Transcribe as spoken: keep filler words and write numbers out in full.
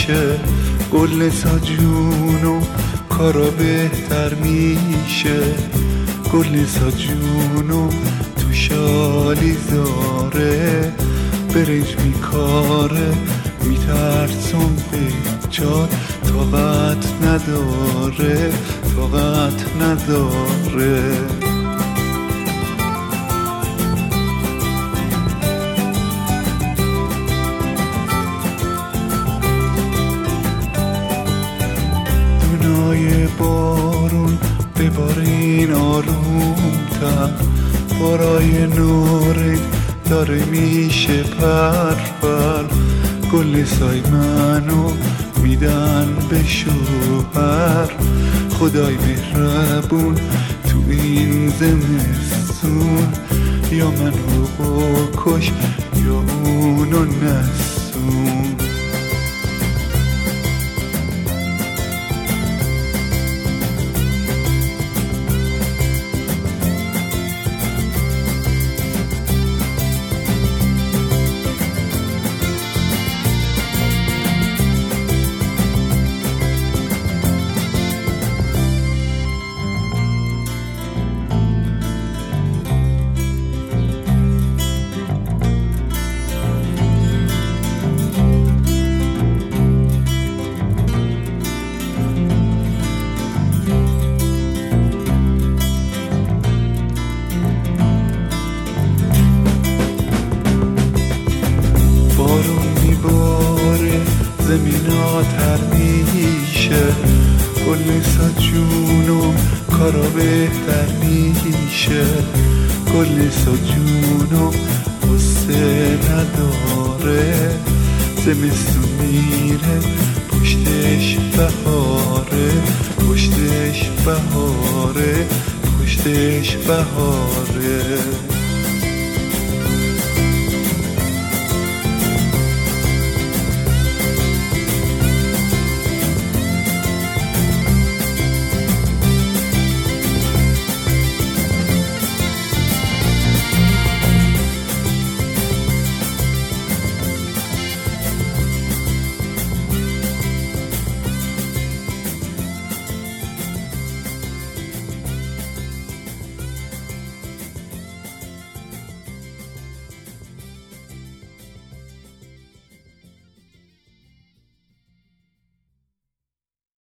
میشه، گل تا جونو کارا بهتر میشه، گل تا جونو تو شالی زاره، برنج میکاره میترسم به جاد، طاقت نداره طاقت نداره. دنیای بارون ببارین آرومتر، بارای نورک داره میشه پرپر، گل سای منو میدن به شوهر، خدای مهربون تو این زمستون، یا منو بکش یا اونو نسون. بارون میباره زمینا تر میشه، گل سا جونو کارا بهتر میشه، گل سا جونو غصه نداره، زمستون میره پشتش بهاره، پشتش بهاره پشتش بهاره.